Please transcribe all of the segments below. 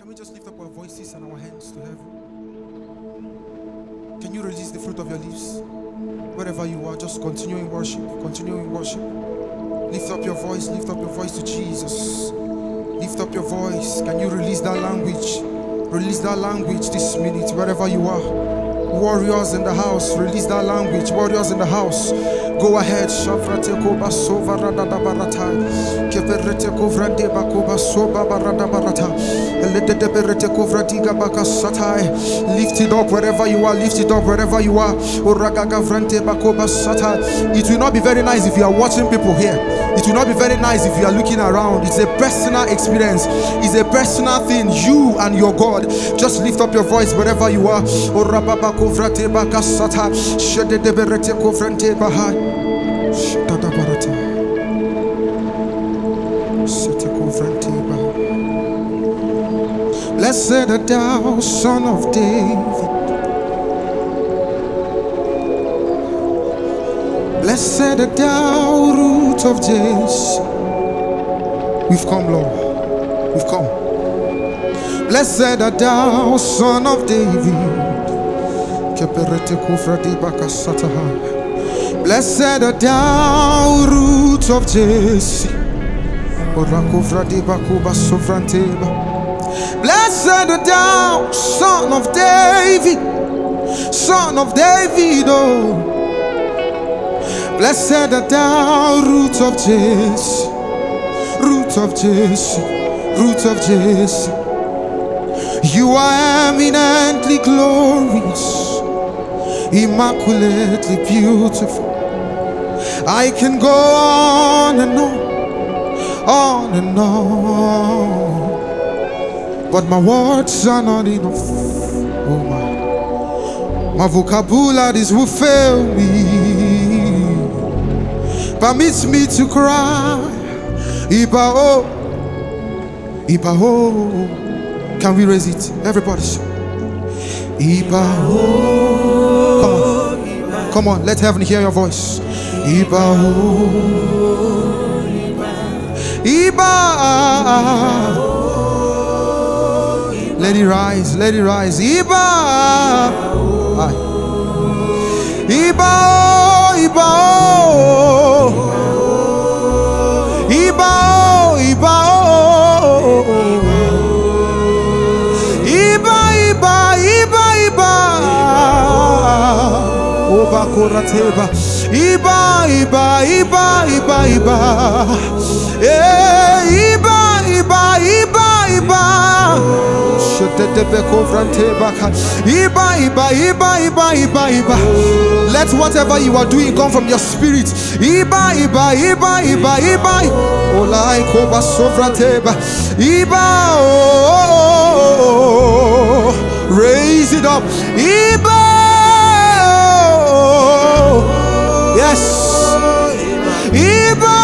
Can we just lift up our voices and our hands to heaven? Can you release the fruit of your lips? Wherever you are, just continue in worship. Continue in worship. Lift up your voice. Lift up your voice to Jesus. Lift up your voice. Can you release that language? Release that language this minute, wherever you are. Warriors in the house, release that language. Warriors in the house, go ahead. Shafrate koba sova radada barata. Keverete kovrande bakoba soba barada barata. Eledede berete kovradiga bakasatai. Lift it up wherever you are. Lift it up wherever you are. Uragaga vrante bakoba satai. It will not be very nice if you are watching people here. It will not be very nice if you are looking around. It's a personal experience. It's a personal thing. You and your God. Just lift up your voice wherever you are. Vrate bakasata shede de berete kovrante bahai shada barata sete kovrante bahai. Blessed art thou, Son of David. Blessed art thou, Root of Jesse. We've come, Lord. We've come. Blessed art thou, Son of David. Blessed art thou, Root of Jesse. Blessed art thou, Son of David. Son of David, oh. Blessed art thou, Root of Jesse. Root of Jesse. Root of Jesse. You are eminently glorious, immaculately beautiful. I can go on and on, but my words are not enough. Oh my vocabularies will fail me. Permits me to cry, Iba oh, Iba oh. Can we raise it? Everybody sing. Iba oh. Come on, let heaven hear your voice. Iba oh. Iba. Let it rise, let it rise. Iba. Iba oh, Iba oh. Iba oh, Iba oh. Korateba Iba Iba Iba Iba Iba Iba Iba Iba Iba Shetebe Kovranteba Iba Iba Iba Iba Iba Iba. Let whatever you are doing come from your spirit. Iba Iba Iba Iba Iba Olai Koba Sovranteba Iba oh. Raise it up Iba. Yes, Iba,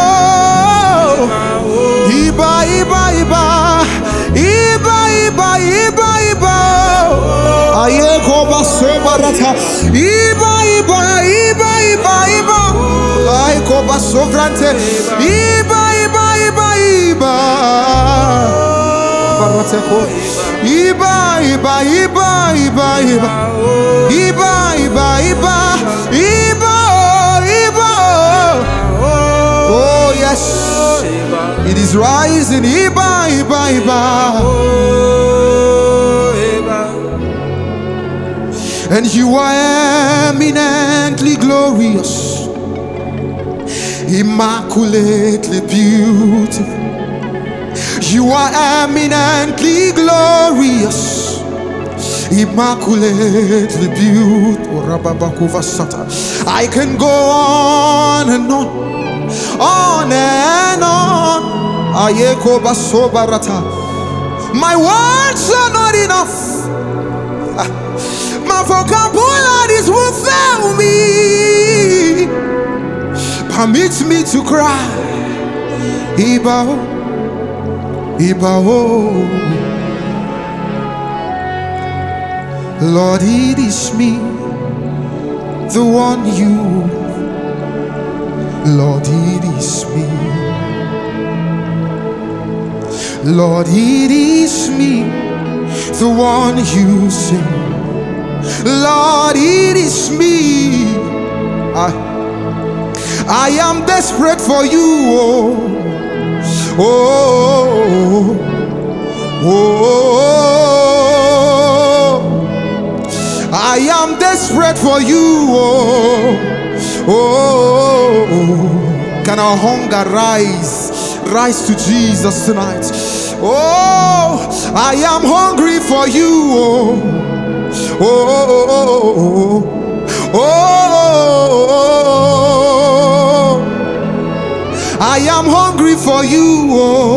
Iba, Iba, Iba, Iba, Iba, Iba, Iba. Aye, koba sobarata. Iba, Iba, Iba, Iba, Iba. Aye, koba sovrante. Iba, Iba, Iba, Iba. Barate ko. Iba, Iba, Iba, Iba, Iba. Iba, Iba, Iba, Iba. Oh yes, it is rising. Iba, Iba, Iba. And you are eminently glorious, immaculately beautiful. You are eminently glorious, immaculately beautiful. I can go on and on and on. My words are not enough. My vocabularies will fail me. Permit me to cry. Iba, Iba, oh. Lord, it is me, the one you. Lord, it is me. Lord, it is me, the one you say. Lord, it is me. I am desperate for you. Oh, oh, oh, I am desperate for you. Oh, can our hunger rise to Jesus tonight? Oh, I am hungry for you. Oh, oh, oh, oh, I am hungry for you.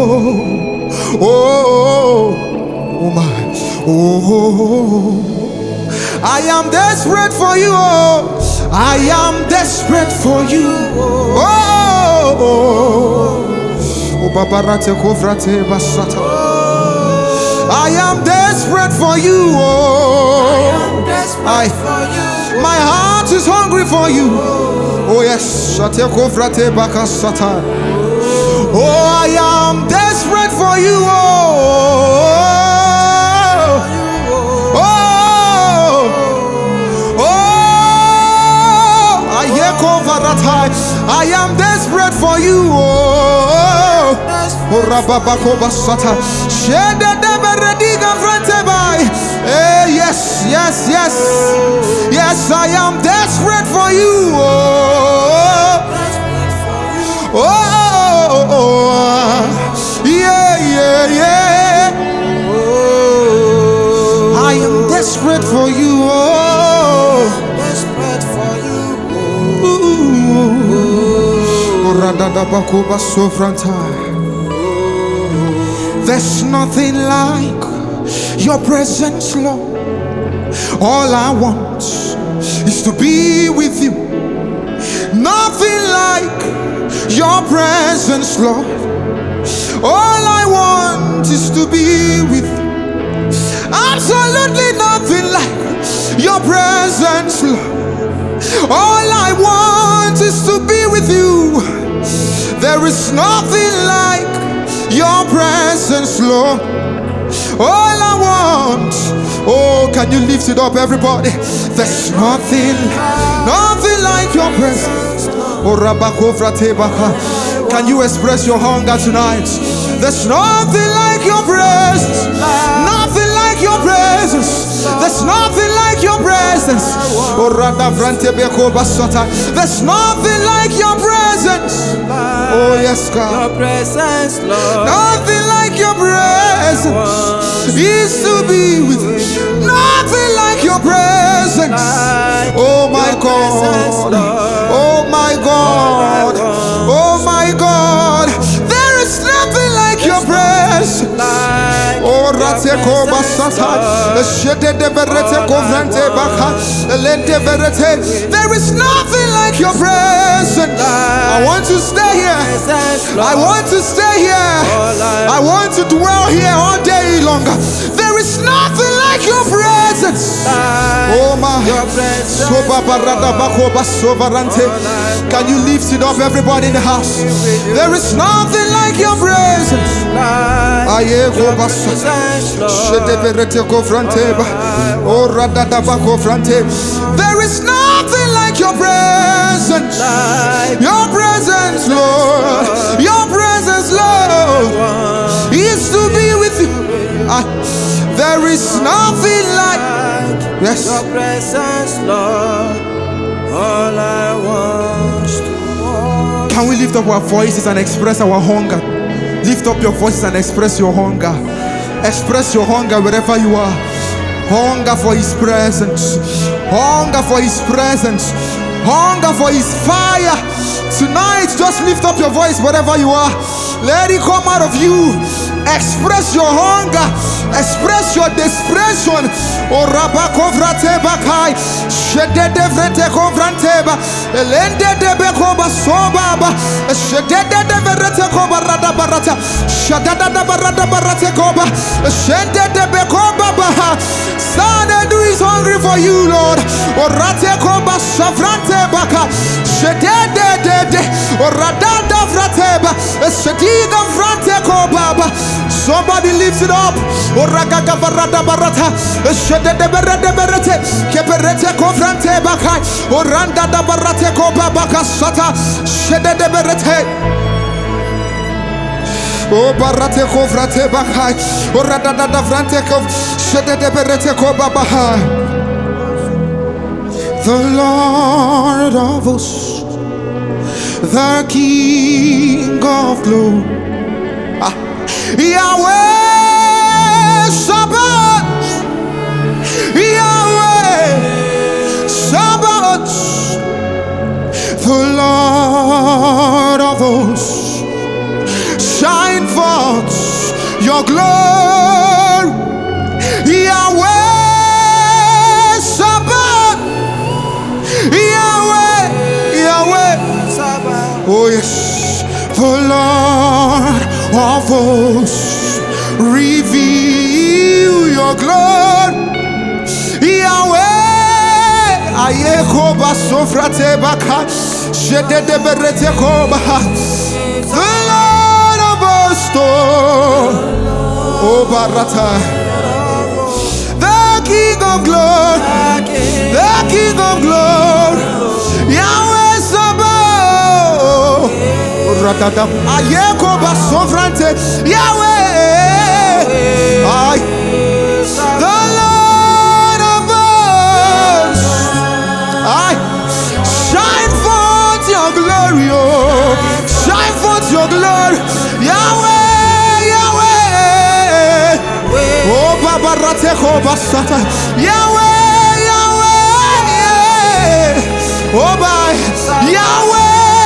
Oh, oh my. Oh, I am desperate for you. I am desperate for you. Oh, babarate kovrate basata. I am desperate for you. My heart is hungry for you. Oh yes, shate kovrate bakasata. Oh, I am desperate for you. I am desperate for you. Yes, yes, yes. Yes, I am desperate for you. Yeah, yeah, yeah. I am desperate for you. There's nothing like your presence, Lord. All I want is to be with you. Nothing like your presence, Lord. All I want is to be with you. Absolutely nothing like your presence, Lord. All I want is to be with you. There is nothing like your presence, Lord. All I want, oh, can you lift it up, everybody? There's nothing like your presence. Oh, can you express your hunger tonight? There's nothing like your presence. Nothing like your presence. There's nothing like your presence. There's nothing like your presence. Oh yes, God. Your presence, Lord. Nothing like your presence is to be with you. Nothing like your presence. Oh my God. Oh my God. Oh my God. There is nothing like your presence. Oh, Rateko Basata. There is nothing like your presence. I want to stay here. I want to stay here. I want to dwell here all day longer. There is nothing like your presence. Oh my. Can you lift it up, everybody in the house? There is nothing like your presence. There is nothing like your presence. Your presence, Lord. Your presence, Lord, is to be with you. There is nothing like your presence, Lord. All I want to walk. Can we lift up our voices and express our hunger? Lift up your voices and express your hunger. Express your hunger wherever you are. Hunger for His presence. Hunger for His presence. Hunger for His fire. Tonight, just lift up your voice wherever you are. Let it come out of you. Express your hunger. Express your desperation. Oh, Rabakovrate Bakai. Shedede Vrete Kovranteba. Elende de Bekoba Sobaba. Shedede de Vrete Kobarada Barata. Shadada Barada Barate Koba. Shedede de Bekoba Baha. Sada do is is hungry for you, Lord. Orate koba savrante baka. Shedede. Oradada vrateba. Shediga vrante koba. Somebody lift it up. Oragaga varada barata. Shedede berede berete. Keberete kovrante baka. Oranda da barate koba baka sata. Shedede berete. Oh, barate kovrate bahai. Oh, radada vrante kov. Shedede berete koba bahai. The Lord of hosts, the King of glory, Yahweh Sabaoth, Yahweh Sabaoth, the Lord of hosts, shine forth your glory, Yahweh Sabaoth, Yahweh, Yahweh Sabaoth. Oh yes, the Lord of hosts, reveal your glory, Yahweh. Ayeko basofrate baka, shedede berete koba. The Lord of hosts, oh barata, the King of glory, the King of glory, Yahweh Sabaoth. Radada ayeko basofrante, Yahweh. Ay, the Lord of hosts, ay, shine forth your glory, oh, shine forth your glory, Yahweh, Yahweh. Oh, Baba Rateko Basata, Yahweh, Yahweh. Oh, by Yahweh.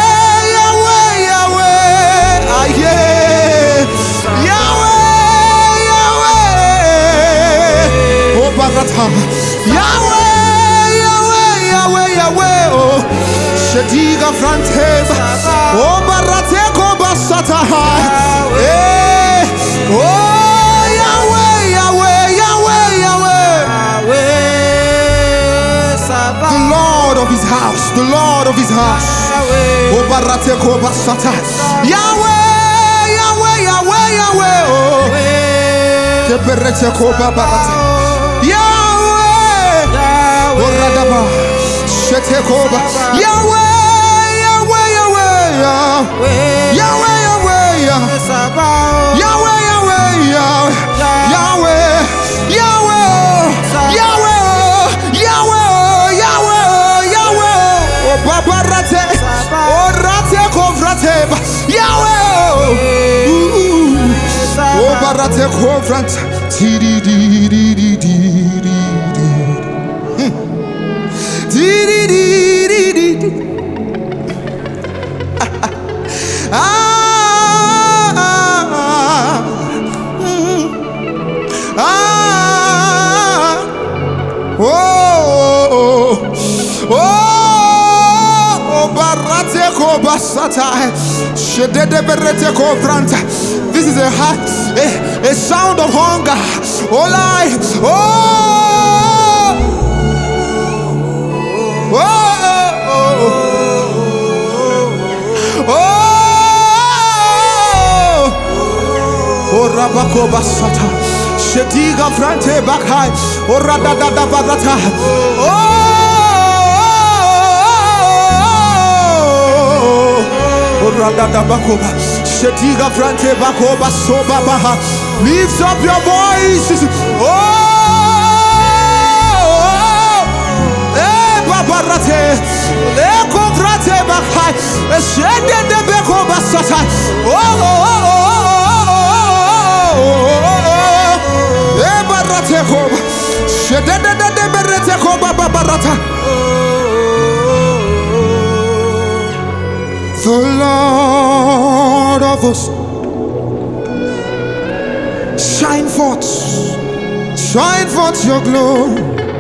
Yahweh, Yahweh, Yahweh, Yahweh, oh, Shediga Franteba, oh, Barateko Basata, eh, oh, Yahweh, Yahweh, Yahweh, Yahweh, the Lord of his house, the Lord of his house, oh, Barateko Basata, Yahweh, Yahweh, Yahweh, Yahweh, oh, Kebereteko Babarata. Oradaba, Shetekoba, Yahweh, Yahweh, Yahweh, Yahweh, Yahweh, Yahweh, Yahweh, Yahweh, Yahweh, Yahweh, Yahweh, oh Baba Rate, oh Rate Kovrate, Yahweh, oh Barate Kovrate, Tidi. This is a sound of hunger. Oh, life. Oh, oh, oh, oh, oh, Rabako Basata, Shediga Frante Bakai, oh, Radada Barata, oh, Radada Bakoba, Shediga Frante Bakoba, Soba Baha, lift up your voices, oh, Babarate, Leko Frate Bakai, Shedde Beko Basata, the Lord of hosts, shine forth your glory,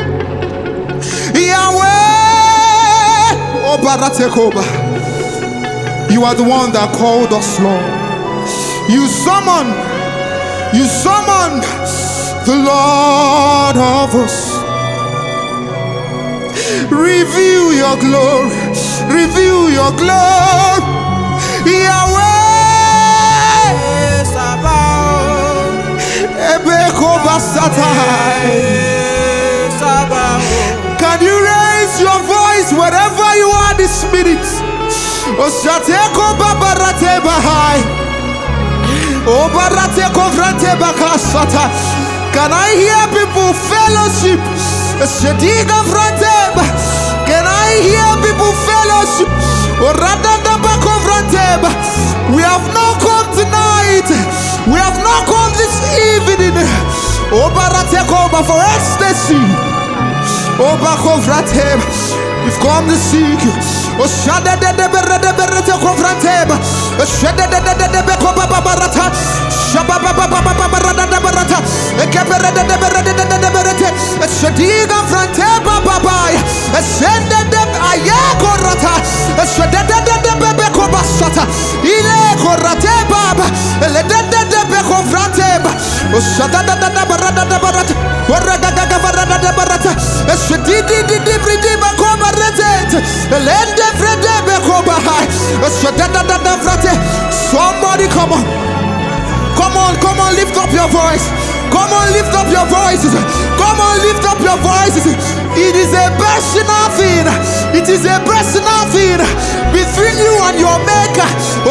Yahweh. Oh, Baratekoba, you are the one that called us, Lord. You summoned the Lord of hosts. Reveal your glory. Reveal your glory. Yahweh. Can you raise your voice wherever you are this minute? Can I hear people fellowship? Can I hear people fellowship? We have not come tonight. We have not come this evening. For ecstasy. We've come to seek you. Somebody come on. Come on, lift up your voice. Come on, lift up your voices. Come on, lift up your voices. It is a personal thing. It is a personal thing between you and your maker.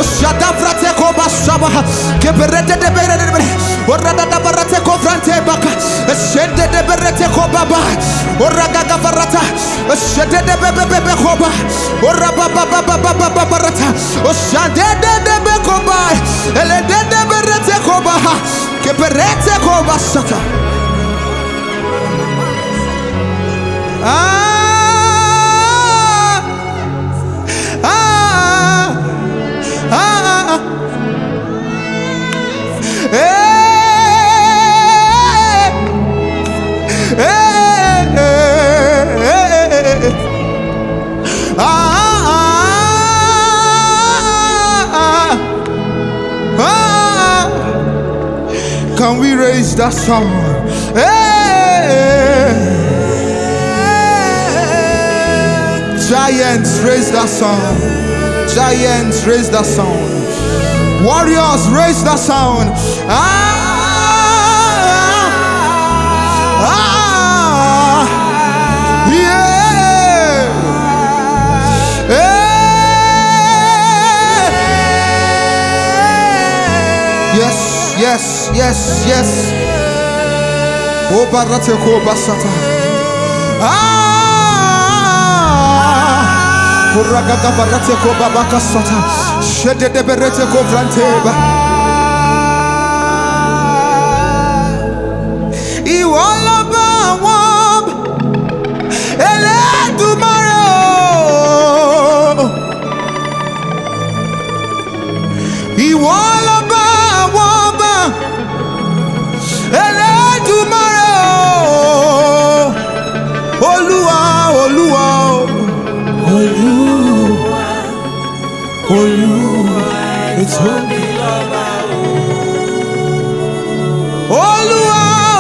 Can we raise that song? Giants, raise that song. Giants, raise that sound. Warriors, raise that sound. Yes. Oh, Barateko Basata. Uragaga Barateko Babakasata. Shede de Bereteko Franteba. Iwalaba Wab. Ele tomorrow. Iwalaba. It's holy. Olua.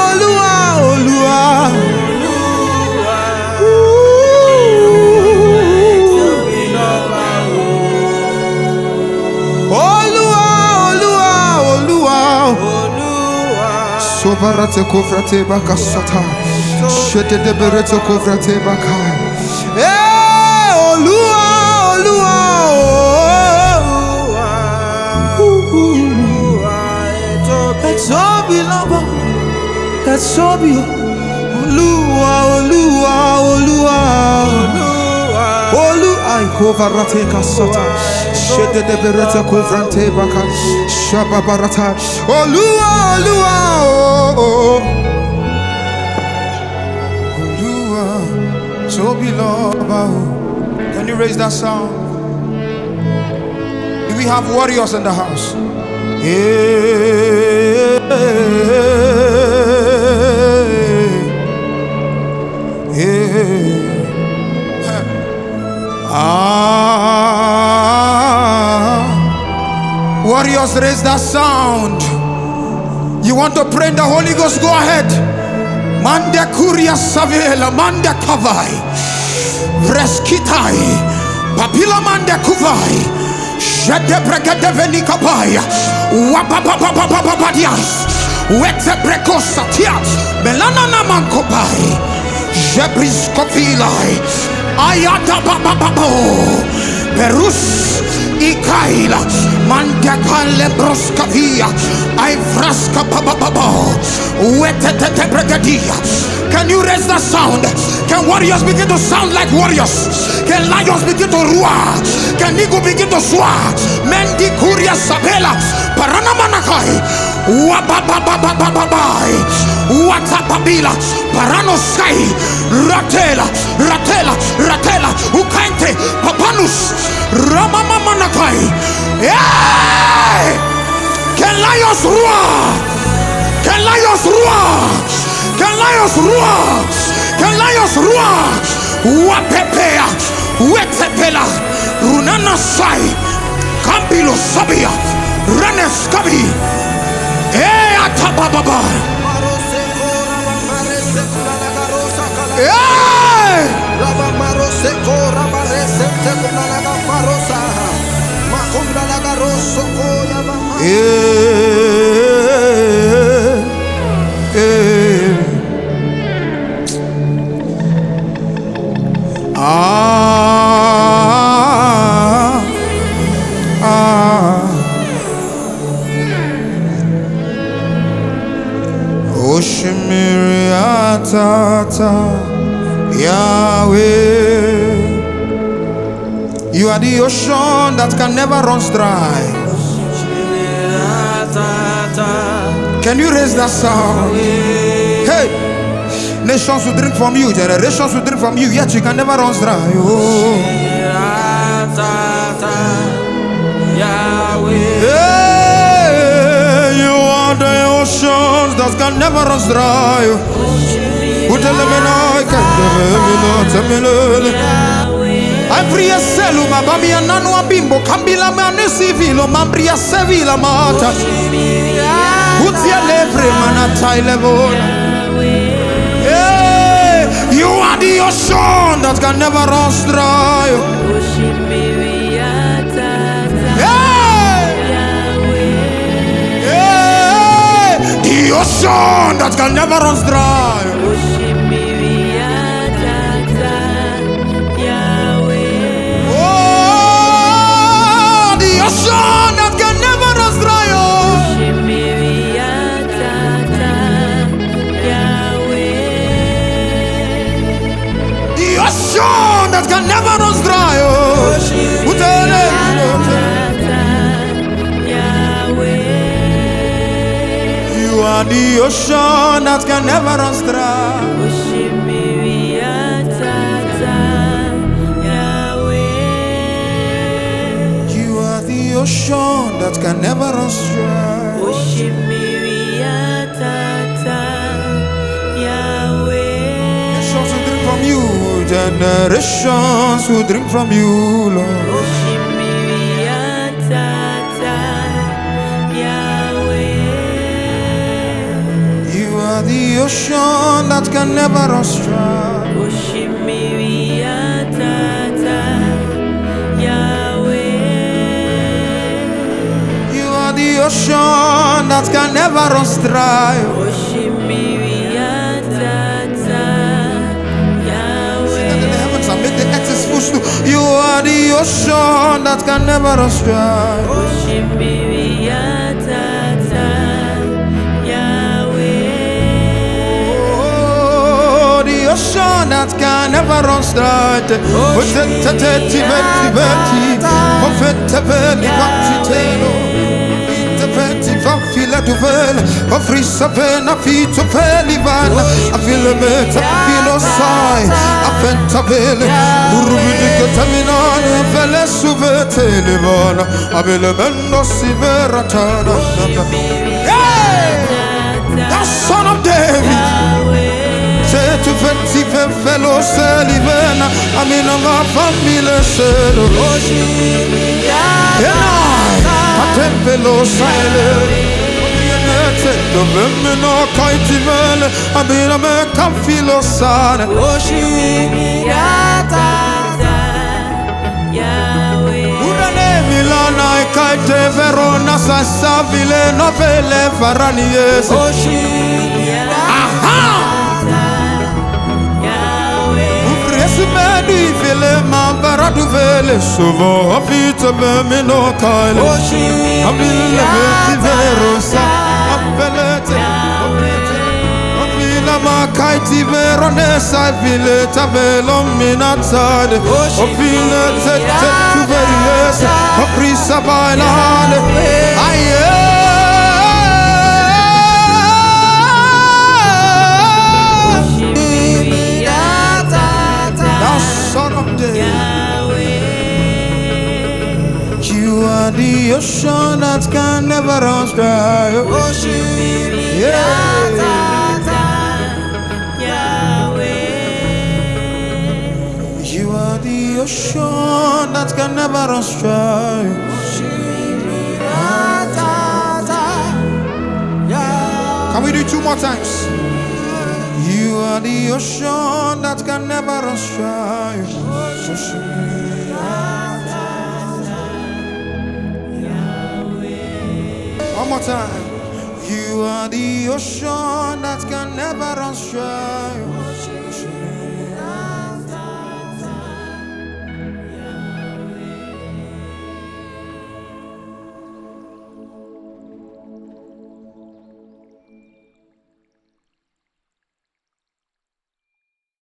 Sobarate kovrate bakasata. Shete de berete kovrate bakai. Olua. Let's all be Olua. I coverate kasata. Shede de berete kovrante baka. Shababarata. Olua. So beloved. Can you raise that sound? Do we have warriors in the house? Warriors, raise that sound. You want to pray in the Holy Ghost? Go ahead. Mande kuria savela, mande kavai. Vreskitai, Papilamande Kuvai, Shedebregadevenikabai, Wapapapapapapadias, Wetebrekosatia, Belanana Mankobai, Jebriskopilai, Ayata Bababo, Perus. Ikaila Mandakale Broskavia Ivraska Bababo Wetete Bregadia. Can you raise the sound? Can warriors begin to sound like warriors? Can lions begin to roar? Can eagle begin to soar? Mendi Kuria Sabela Paranamanakai Wabababababai Watapabila Paranoskai Ratela Ratela Ratela Ukante Papanus Ramamamanakai. Yeah! Can lions roar? Can lions roar? Can lions roar? Can lions roar? Wapepea Wetepela Runana Sai Campilo Sabia Raneskabi Atababa. Yahweh, you are the ocean that can never run dry. Can you raise that sound? Hey, nations will drink from you, generations will drink from you, yet you can never run dry. Oh. Hey, you are the oceans that can never run dry. I pray selu mabami ananu abimbo kambila mane civilo mambria sevila mata utia levre manata ilevona. You are the ocean that can never run dry. The ocean that can never run dry. That can never run dry. The ocean that can never run dry. You are the ocean that can never run dry. Ocean that can never run dry. Nations will drink from you, generations will drink from you, Lord. You are the ocean that can never run dry. The ocean that can never run dry. The heavens and make the earth his footstool. You are the ocean that can never run dry. Oh, the ocean that can never run dry. Fila duvel, offri savena fito pelivan, a filamenta filosai, a pentabele, urbidica taminana, vele suvete livana, a velemendo siveratana. The son of David, say to venti fellow Salivana, I mean of our family, said, Tempelo silent, the women are quite well. I mean, I'm a confilo son. Urane Milana Kaite Verona Sassavile Novele Faranies. Medi vele mambara du vele sovo afite be mino kaile abile veti verosa apelete apila makaiti veronesa vile tabelo minatade opile tete tu veriese oprisa bailane aye. Son of David, you are the ocean that can never run dry. You are the ocean that can never run dry. Can we do it 2 more times? You are the ocean that can never run dry. One more time. You are the ocean that can never run dry.